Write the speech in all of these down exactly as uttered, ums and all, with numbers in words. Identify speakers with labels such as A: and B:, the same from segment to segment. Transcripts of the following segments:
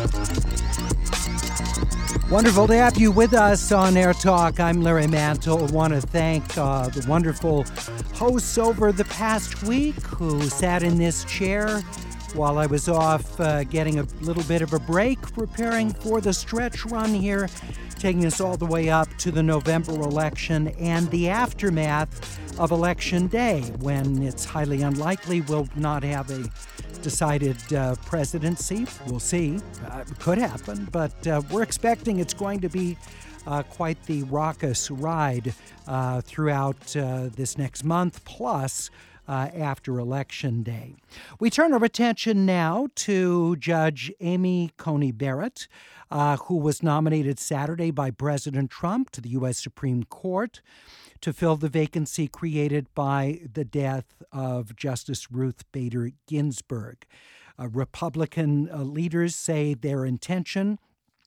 A: Wonderful to have you with us on Air Talk. I'm Larry Mantle. I want to thank uh, the wonderful hosts over the past week who sat in this chair while I was off uh, getting a little bit of a break, preparing for the stretch run here, taking us all the way up to the November election and the aftermath of Election Day, when it's highly unlikely we'll not have a decided uh, presidency. We'll see. Uh, it could happen, but uh, we're expecting it's going to be uh, quite the raucous ride uh, throughout uh, this next month, plus uh, after Election Day. We turn our attention now to Judge Amy Coney Barrett, uh, who was nominated Saturday by President Trump to the U S Supreme Court to fill the vacancy created by the death of Justice Ruth Bader Ginsburg. Uh, Republican uh, leaders say their intention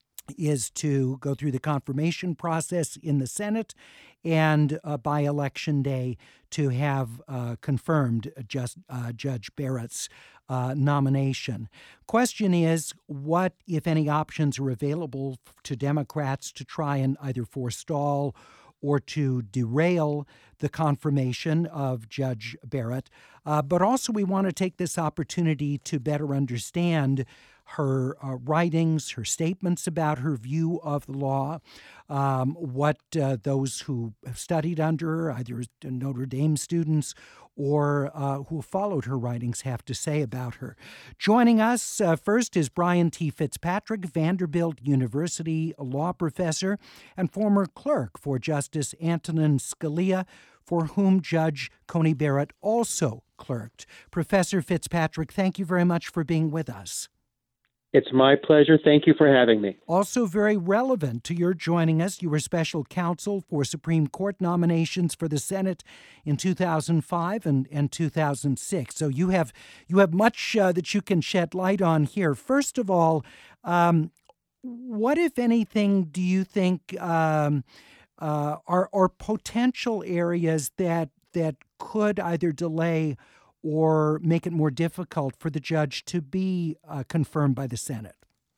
A: is to go through the confirmation process in the Senate and uh, by Election Day to have uh, confirmed just, uh, Judge Barrett's uh, nomination. Question is, what, if any, options are available to Democrats to try and either forestall or to derail the confirmation of Judge Barrett. Uh, but also we want to take this opportunity to better understand her uh, writings, her statements about her view of the law, um, what uh, those who have studied under her, either Notre Dame students or uh, who followed her writings, have to say about her. Joining us uh, first is Brian T. Fitzpatrick, Vanderbilt University law professor and former clerk for Justice Antonin Scalia, for whom Judge Coney Barrett also clerked. Professor Fitzpatrick, thank you very much for being with us.
B: It's my pleasure. Thank you for having me.
A: Also very relevant to your joining us, you were special counsel for Supreme Court nominations for the Senate in two thousand five and, and two thousand six. So you have you have much uh, that you can shed light on here. First of all, um, what, if anything, do you think um, uh, are, are potential areas that that could either delay or make it more difficult for the judge to be uh, confirmed by the Senate?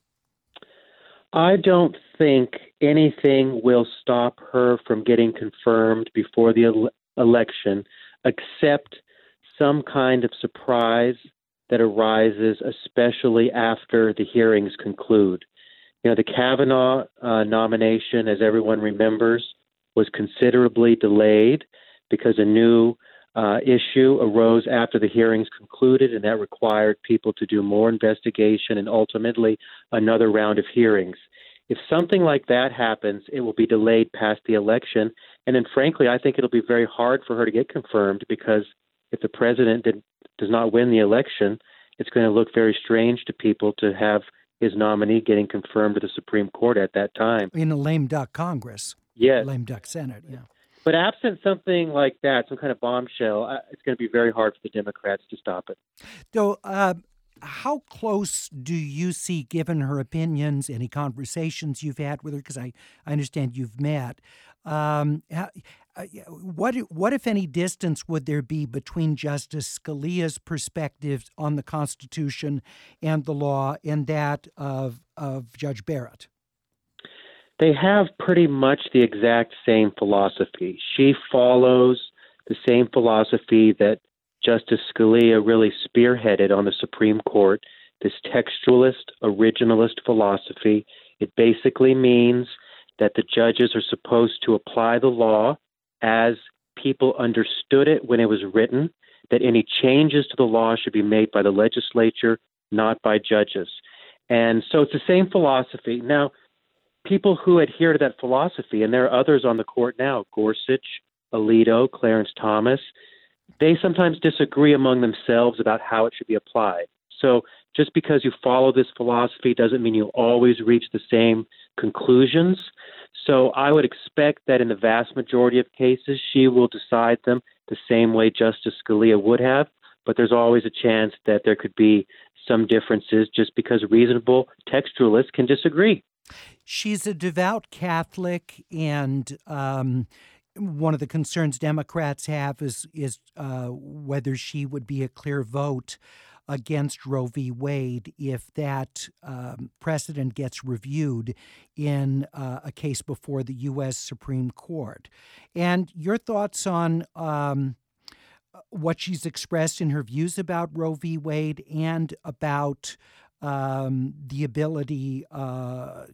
B: I don't think anything will stop her from getting confirmed before the ele- election, except some kind of surprise that arises, especially after the hearings conclude. You know, the Kavanaugh uh, nomination, as everyone remembers, was considerably delayed because a new Uh, issue arose after the hearings concluded, and that required people to do more investigation and ultimately another round of hearings. If something like that happens, it will be delayed past the election. And then, frankly, I think it'll be very hard for her to get confirmed, because if the president did, does not win the election, it's going to look very strange to people to have his nominee getting confirmed to the Supreme Court at that time.
A: In a lame duck Congress.
B: Yes.
A: Lame duck Senate, yeah.
B: But absent something like that, some kind of bombshell, it's going to be very hard for the Democrats to stop it.
A: So uh, how close do you see, given her opinions, any conversations you've had with her, because I, I understand you've met, um, how, uh, what, what, if any, distance would there be between Justice Scalia's perspective on the Constitution and the law and that of, of Judge Barrett?
B: They have pretty much the exact same philosophy. She follows the same philosophy that Justice Scalia really spearheaded on the Supreme Court, this textualist, originalist philosophy. It basically means that the judges are supposed to apply the law as people understood it when it was written, that any changes to the law should be made by the legislature, not by judges. And so it's the same philosophy. Now, people who adhere to that philosophy, and there are others on the court now, Gorsuch, Alito, Clarence Thomas, they sometimes disagree among themselves about how it should be applied. So just because you follow this philosophy doesn't mean you always reach the same conclusions. So I would expect that in the vast majority of cases, she will decide them the same way Justice Scalia would have, but there's always a chance that there could be some differences just because reasonable textualists can disagree.
A: She's a devout Catholic, and um, one of the concerns Democrats have is is uh, whether she would be a clear vote against Roe v. Wade if that um, precedent gets reviewed in uh, a case before the U S Supreme Court. And your thoughts on um, what she's expressed in her views about Roe v. Wade and about um, the ability uh,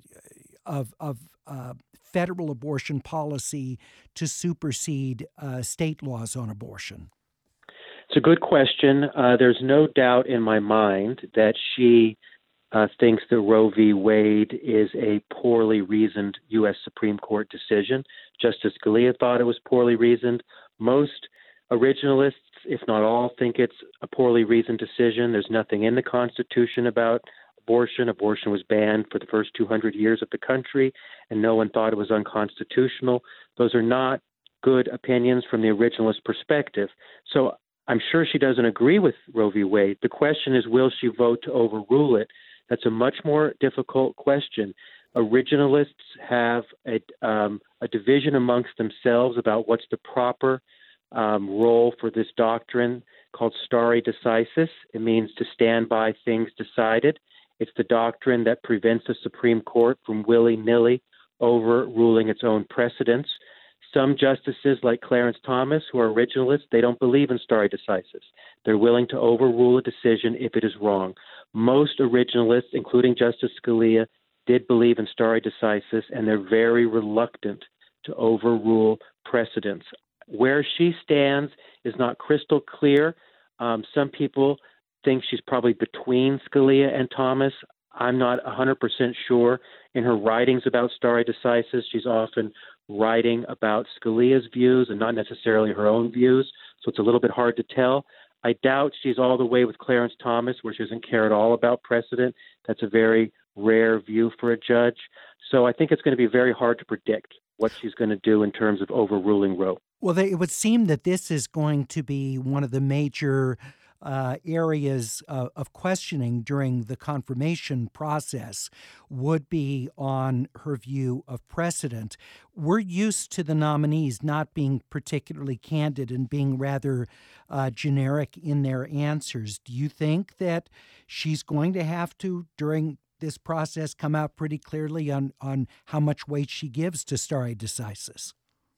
A: of of uh, federal abortion policy to supersede uh, state laws on abortion?
B: It's a good question. Uh, there's no doubt in my mind that she uh, thinks that Roe v. Wade is a poorly reasoned U S Supreme Court decision. Justice Scalia thought it was poorly reasoned. Most originalists, if not all, think it's a poorly reasoned decision. There's nothing in the Constitution about abortion. Abortion was banned for the first two hundred years of the country, and no one thought it was unconstitutional. Those are not good opinions from the originalist perspective. So I'm sure she doesn't agree with Roe v. Wade. The question is, will she vote to overrule it? That's a much more difficult question. Originalists have a, um, a division amongst themselves about what's the proper um, role for this doctrine called stare decisis. It means to stand by things decided. It's the doctrine that prevents the Supreme Court from willy-nilly overruling its own precedents. Some justices, like Clarence Thomas, who are originalists, they don't believe in stare decisis. They're willing to overrule a decision if it is wrong. Most originalists, including Justice Scalia, did believe in stare decisis, and they're very reluctant to overrule precedents. Where she stands is not crystal clear. Um, some people think she's probably between Scalia and Thomas. I'm not one hundred percent sure. In her writings about stare decisis, she's often writing about Scalia's views and not necessarily her own views, so it's a little bit hard to tell. I doubt she's all the way with Clarence Thomas, where she doesn't care at all about precedent. That's a very rare view for a judge. So I think it's going to be very hard to predict what she's going to do in terms of overruling Roe.
A: Well, they, it would seem that this is going to be one of the major Uh, areas uh, of questioning during the confirmation process would be on her view of precedent. We're used to the nominees not being particularly candid and being rather uh, generic in their answers. Do you think that she's going to have to, during this process, come out pretty clearly on, on how much weight she gives to stare decisis?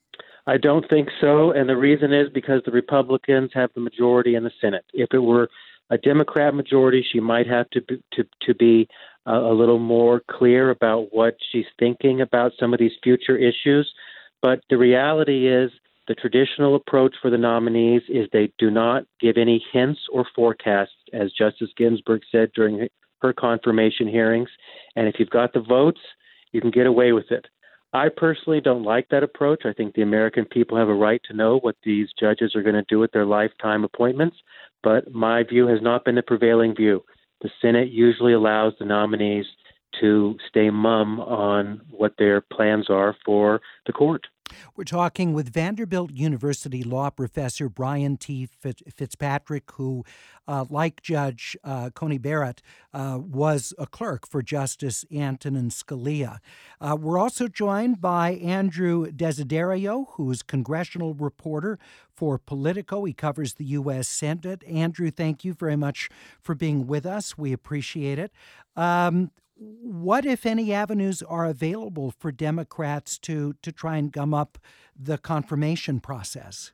B: I don't think so, and the reason is because the Republicans have the majority in the Senate. If it were a Democrat majority, she might have to be, to, to be uh, a little more clear about what she's thinking about some of these future issues. But the reality is the traditional approach for the nominees is they do not give any hints or forecasts, as Justice Ginsburg said during her confirmation hearings. And if you've got the votes, you can get away with it. I personally don't like that approach. I think the American people have a right to know what these judges are going to do with their lifetime appointments, but my view has not been the prevailing view. The Senate usually allows the nominees to stay mum on what their plans are for the court.
A: We're talking with Vanderbilt University law professor Brian T. Fitzpatrick, who, uh, like Judge uh, Coney Barrett, uh, was a clerk for Justice Antonin Scalia. Uh, we're also joined by Andrew Desiderio, who's congressional reporter for Politico. He covers the U S Senate. Andrew, thank you very much for being with us. We appreciate it. Um, What, if any, avenues are available for Democrats to, to try and gum up the confirmation process?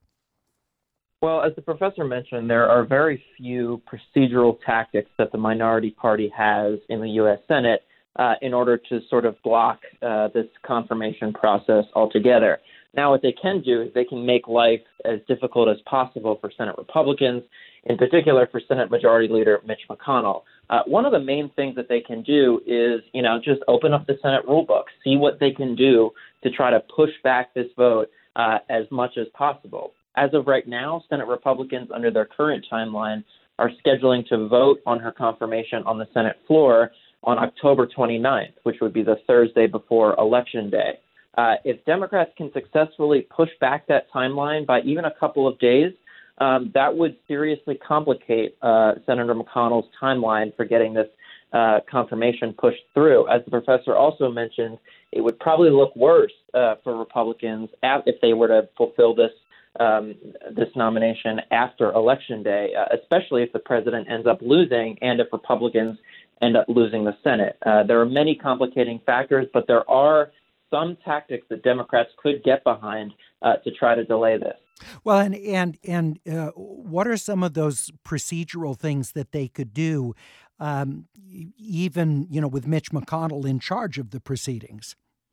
C: Well, as the professor mentioned, there are very few procedural tactics that the minority party has in the U S Senate uh, in order to sort of block uh, this confirmation process altogether. Now, what they can do is they can make life as difficult as possible for Senate Republicans, in particular for Senate Majority Leader Mitch McConnell. Uh, one of the main things that they can do is, you know, just open up the Senate rulebook, see what they can do to try to push back this vote uh, as much as possible. As of right now, Senate Republicans under their current timeline are scheduling to vote on her confirmation on the Senate floor on October twenty-ninth, which would be the Thursday before Election Day. Uh, if Democrats can successfully push back that timeline by even a couple of days, um, that would seriously complicate uh, Senator McConnell's timeline for getting this uh, confirmation pushed through. As the professor also mentioned, it would probably look worse uh, for Republicans if they were to fulfill this um, this nomination after Election Day, uh, especially if the president ends up losing and if Republicans end up losing the Senate. Uh, there are many complicating factors, but there are some tactics that Democrats could get behind uh, to try to delay this.
A: Well, and and and uh, what are some of those procedural things that they could do, um, even you know, with Mitch McConnell in charge of the proceedings?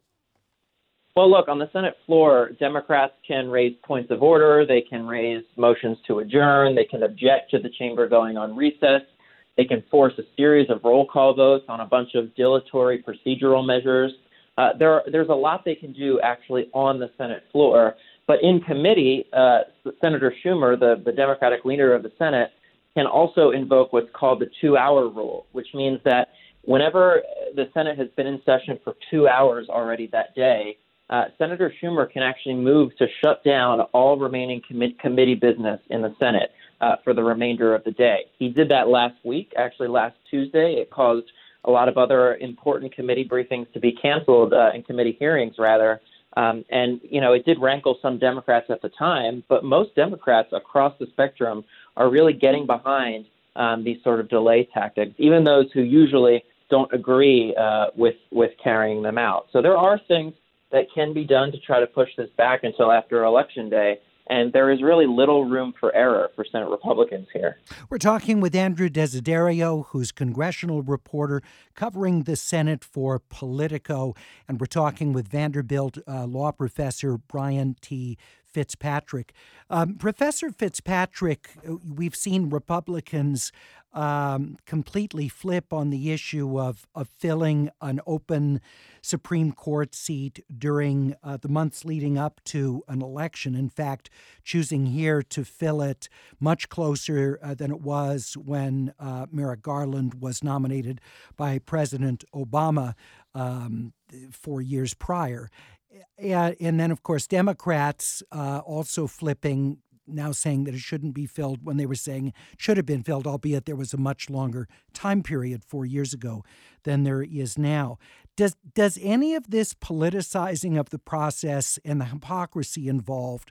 C: Well, look, on the Senate floor, Democrats can raise points of order. They can raise motions to adjourn. They can object to the chamber going on recess. They can force a series of roll call votes on a bunch of dilatory procedural measures. Uh, there, are, there's a lot they can do actually on the Senate floor. But in committee, uh, Senator Schumer, the, the Democratic leader of the Senate, can also invoke what's called the two-hour rule, which means that whenever the Senate has been in session for two hours already that day, Uh, Senator Schumer can actually move to shut down all remaining com- committee business in the Senate uh, for the remainder of the day. He did that last week, actually last Tuesday. It caused a lot of other important committee briefings to be canceled, uh, and committee hearings, rather. Um, and, you know, it did rankle some Democrats at the time, but most Democrats across the spectrum are really getting behind um, these sort of delay tactics, even those who usually don't agree uh, with, with carrying them out. So there are things that can be done to try to push this back until after Election Day. And there is really little room for error for Senate Republicans here.
A: We're talking with Andrew Desiderio, who's congressional reporter covering the Senate for Politico. And we're talking with Vanderbilt uh, law professor Brian T. Fitzpatrick. Um, Professor Fitzpatrick, we've seen Republicans um, completely flip on the issue of, of filling an open Supreme Court seat during uh, the months leading up to an election. In fact, choosing here to fill it much closer uh, than it was when uh, Merrick Garland was nominated by President Obama um, four years prior. And then, of course, Democrats uh, also flipping, now saying that it shouldn't be filled when they were saying it should have been filled, albeit there was a much longer time period four years ago than there is now. Does does any of this politicizing of the process and the hypocrisy involved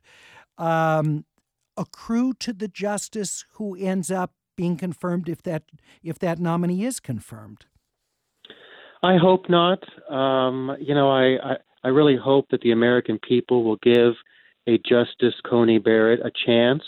A: um, accrue to the justice who ends up being confirmed if that if that nominee is confirmed?
B: I hope not. Um, you know, I, I, I really hope that the American people will give a Justice Coney Barrett a chance.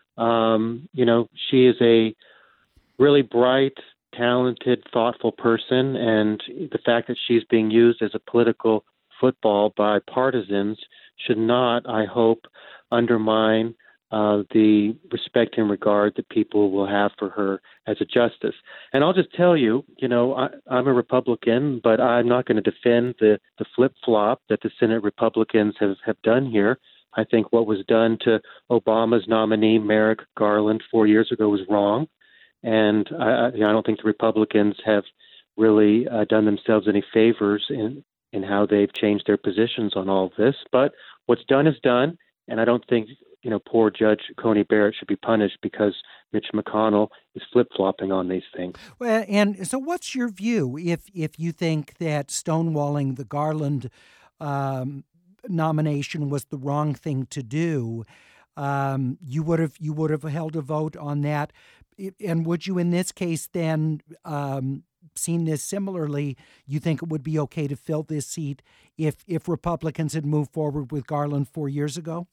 B: Um, you know, she is a really bright, talented, thoughtful person, and the fact that she's being used as a political football by partisans should not, I hope, undermine uh, the respect and regard that people will have for her as a justice. And I'll just tell you, you know, I, I'm a Republican, but I'm not going to defend the, the flip-flop that the Senate Republicans have, have done here. I think what was done to Obama's nominee, Merrick Garland, four years ago was wrong. And I, you know, I don't think the Republicans have really uh, done themselves any favors in, in how they've changed their positions on all of this. But what's done is done, and I don't think, you know, poor Judge Coney Barrett should be punished because Mitch McConnell is flip-flopping on these things.
A: Well, and so what's your view if if you think that stonewalling the Garland um, nomination was the wrong thing to do? Um, you would have you would have held a vote on that, and would you, in this case, then um, seen this similarly? You think it would be okay to fill this seat if if Republicans had moved forward with Garland four years ago?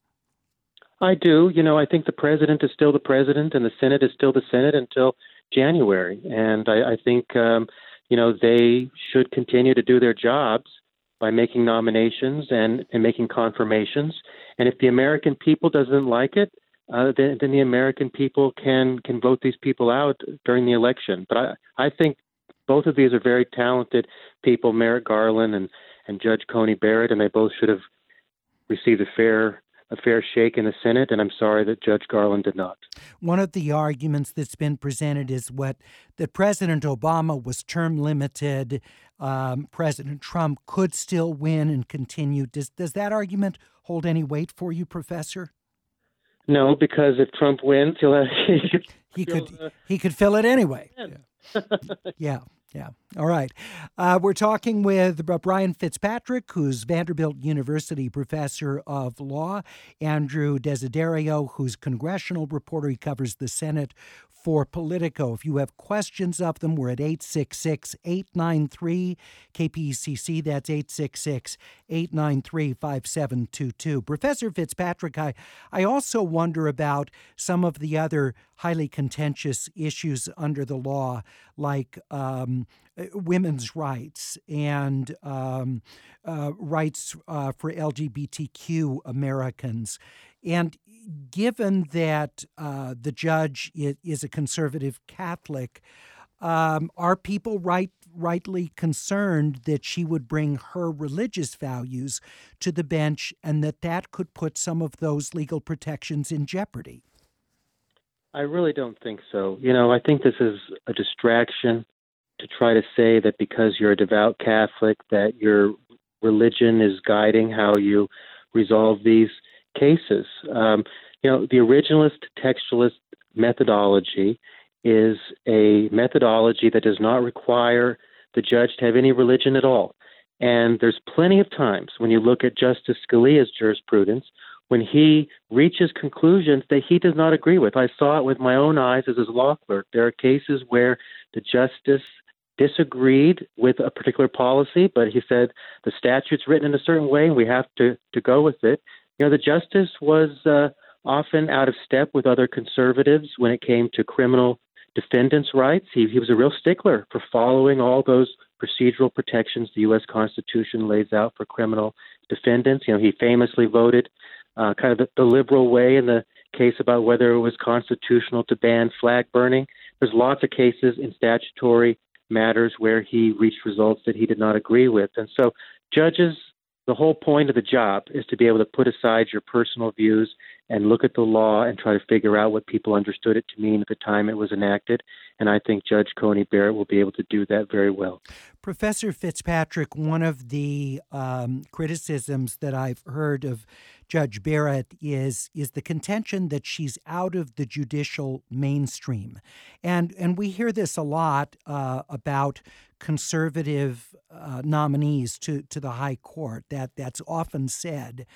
B: I do. You know, I think the president is still the president and the Senate is still the Senate until January. And I, I think, um, you know, they should continue to do their jobs by making nominations and, and making confirmations. And if the American people doesn't like it, uh, then, then the American people can, can vote these people out during the election. But I, I think both of these are very talented people, Merrick Garland and, and Judge Coney Barrett, and they both should have received a fair a fair shake in the Senate, and I'm sorry that Judge Garland did not.
A: One of the arguments that's been presented is what that President Obama was term limited. Um, President Trump could still win and continue. Does does that argument hold any weight for you, Professor?
B: No, because if Trump wins, he'll have,
A: he could uh, he could fill it anyway. Yeah. yeah. Yeah. All right. Uh, we're talking with Brian Fitzpatrick, who's Vanderbilt University professor of law, Andrew Desiderio, who's congressional reporter. He covers the Senate for Politico. If you have questions of them, we're at eight six six, eight nine three, K P C C. That's eight six six, eight nine three, five seven two two. Professor Fitzpatrick, I, I also wonder about some of the other highly contentious issues under the law, like um, women's rights and um, uh, rights uh, for L G B T Q Americans. And given that uh, the judge is, is a conservative Catholic, um, are people right, rightly concerned that she would bring her religious values to the bench and that that could put some of those legal protections in jeopardy?
B: I really don't think so. You know, I think this is a distraction to try to say that because you're a devout Catholic, that your religion is guiding how you resolve these cases. Um, you know, the originalist textualist methodology is a methodology that does not require the judge to have any religion at all. And there's plenty of times when you look at Justice Scalia's jurisprudence when he reaches conclusions that he does not agree with. I saw it with my own eyes as his law clerk. There are cases where the justice disagreed with a particular policy, but he said the statute's written in a certain way and we have to, to go with it. You know, the justice was uh, often out of step with other conservatives when it came to criminal defendants' rights. He, he was a real stickler for following all those procedural protections the U S Constitution lays out for criminal defendants. You know, he famously voted uh, kind of the, the liberal way in the case about whether it was constitutional to ban flag burning. There's lots of cases in statutory matters where he reached results that he did not agree with. And so judges, the whole point of the job is to be able to put aside your personal views and look at the law and try to figure out what people understood it to mean at the time it was enacted. And I think Judge Coney Barrett will be able to do that very well.
A: Professor Fitzpatrick, one of the um, criticisms that I've heard of Judge Barrett is is the contention that she's out of the judicial mainstream. And and we hear this a lot uh, about conservative uh, nominees to, to the high court. That that's often said.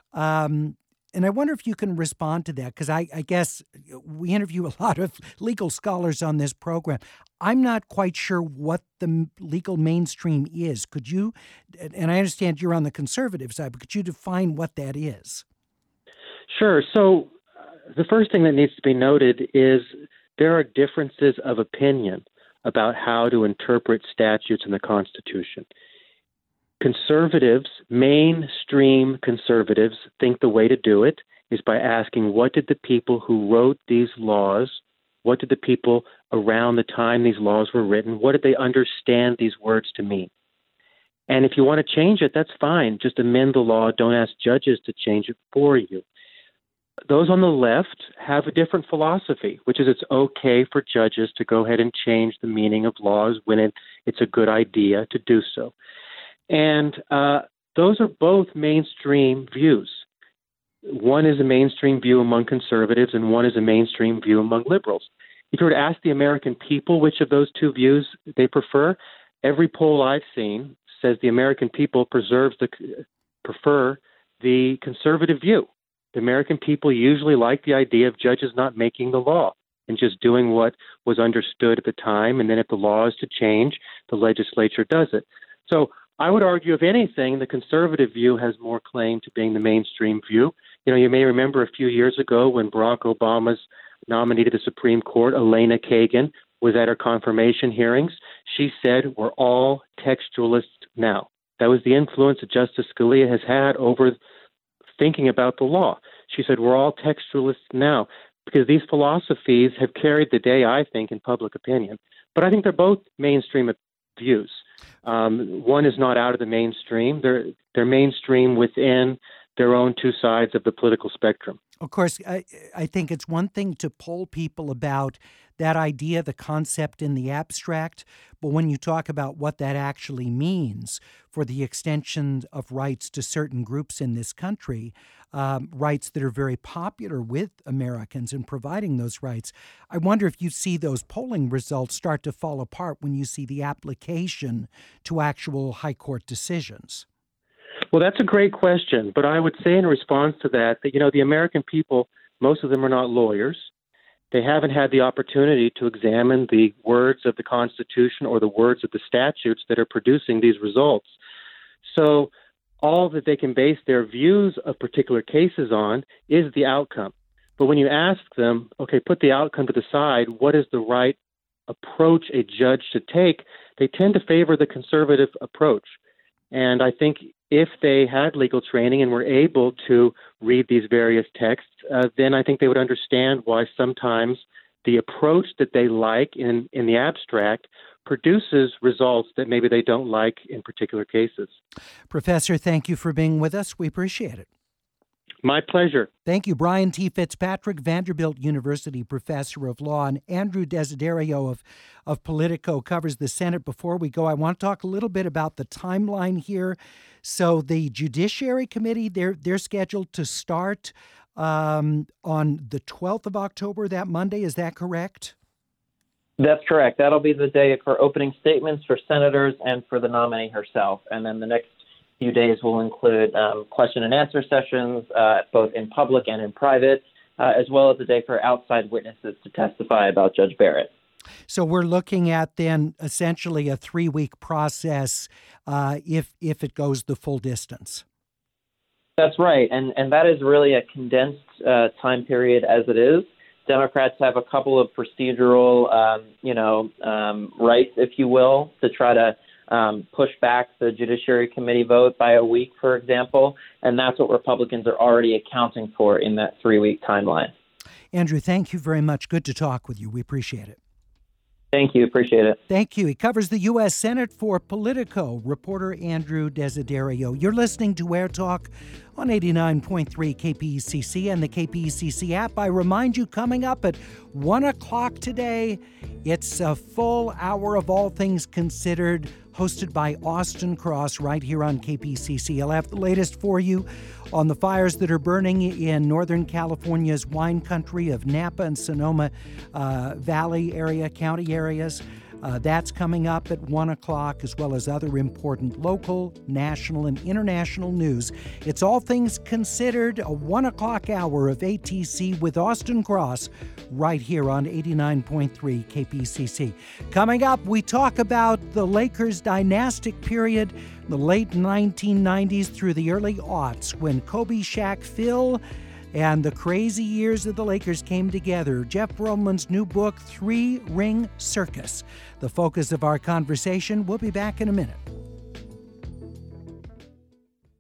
A: Um, and I wonder if you can respond to that, because I, I guess we interview a lot of legal scholars on this program. I'm not quite sure what the legal mainstream is. Could you, and I understand you're on the conservative side, but could you define what that is?
B: Sure. So uh, the first thing that needs to be noted is there are differences of opinion about how to interpret statutes in the Constitution. Conservatives, mainstream conservatives, think the way to do it is by asking, what did the people who wrote these laws, what did the people around the time these laws were written, what did they understand these words to mean? And if you want to change it, that's fine. Just amend the law. Don't ask judges to change it for you. Those on the left have a different philosophy, which is it's okay for judges to go ahead and change the meaning of laws when it, it's a good idea to do so. And uh, those are both mainstream views. One is a mainstream view among conservatives, and one is a mainstream view among liberals. If you were to ask the American people which of those two views they prefer, every poll I've seen says the American people preserves the, prefer the conservative view. The American people usually like the idea of judges not making the law and just doing what was understood at the time, and then if the law is to change, the legislature does it. So I would argue, if anything, the conservative view has more claim to being the mainstream view. You know, you may remember a few years ago when Barack Obama's nominee to the Supreme Court, Elena Kagan, was at her confirmation hearings. She said, we're all textualists now. That was the influence that Justice Scalia has had over thinking about the law. She said, we're all textualists now, because these philosophies have carried the day, I think, in public opinion. But I think they're both mainstream views. Um, one is not out of the mainstream. They're, they're mainstream within their own two sides of the political spectrum.
A: Of course, I, I think it's one thing to poll people about that idea, the concept in the abstract, but when you talk about what that actually means for the extension of rights to certain groups in this country, um, rights that are very popular with Americans in providing those rights, I wonder if you see those polling results start to fall apart when you see the application to actual high court decisions.
B: Well, that's a great question, but I would say in response to that, that, you know, the American people, most of them are not lawyers. They haven't had the opportunity to examine the words of the Constitution or the words of the statutes that are producing these results. So all that they can base their views of particular cases on is the outcome. But when you ask them, okay, put the outcome to the side, what is the right approach a judge should take, they tend to favor the conservative approach. And I think if they had legal training and were able to read these various texts, uh, then I think they would understand why sometimes the approach that they like in, in the abstract produces results that maybe they don't like in particular cases.
A: Professor, thank you for being with us. We appreciate it.
B: My pleasure.
A: Thank you, Brian T. Fitzpatrick, Vanderbilt University professor of law, and Andrew Desiderio of, of Politico covers the Senate. Before we go, I want to talk a little bit about the timeline here. So the Judiciary Committee, they're, they're scheduled to start um, on the twelfth of October, that Monday. Is that correct?
C: That's correct. That'll be the day for opening statements for senators and for the nominee herself. And then the next few days will include um, question and answer sessions, uh, both in public and in private, uh, as well as a day for outside witnesses to testify about Judge Barrett.
A: So we're looking at then essentially a three-week process uh, if if it goes the full distance.
C: That's right, and and that is really a condensed uh, time period as it is. Democrats have a couple of procedural, um, you know, um, rights, if you will, to try to Um, push back the Judiciary Committee vote by a week, for example, and that's what Republicans are already accounting for in that three-week timeline.
A: Andrew, thank you very much. Good to talk with you. We appreciate it.
C: Thank you. Appreciate it.
A: Thank you. He covers the U S Senate for Politico, reporter Andrew Desiderio. You're listening to Air Talk on eighty-nine point three K P E C C and the K P E C C app. I remind you, coming up at one o'clock today, it's a full hour of All Things Considered, hosted by Austin Cross right here on K P E C C. I'll have the latest for you on the fires that are burning in Northern California's wine country of Napa and Sonoma uh, Valley area, county areas. Uh, that's coming up at one o'clock, as well as other important local, national, and international news. It's All Things Considered, a one o'clock hour of A T C with Austin Cross right here on eighty-nine point three K P C C. Coming up, we talk about the Lakers' dynastic period, the late nineteen nineties through the early aughts, when Kobe, Shaq, Phil, and the crazy years of the Lakers came together. Jeff Pearlman's new book, Three Ring Circus, the focus of our conversation. We'll be back in a minute.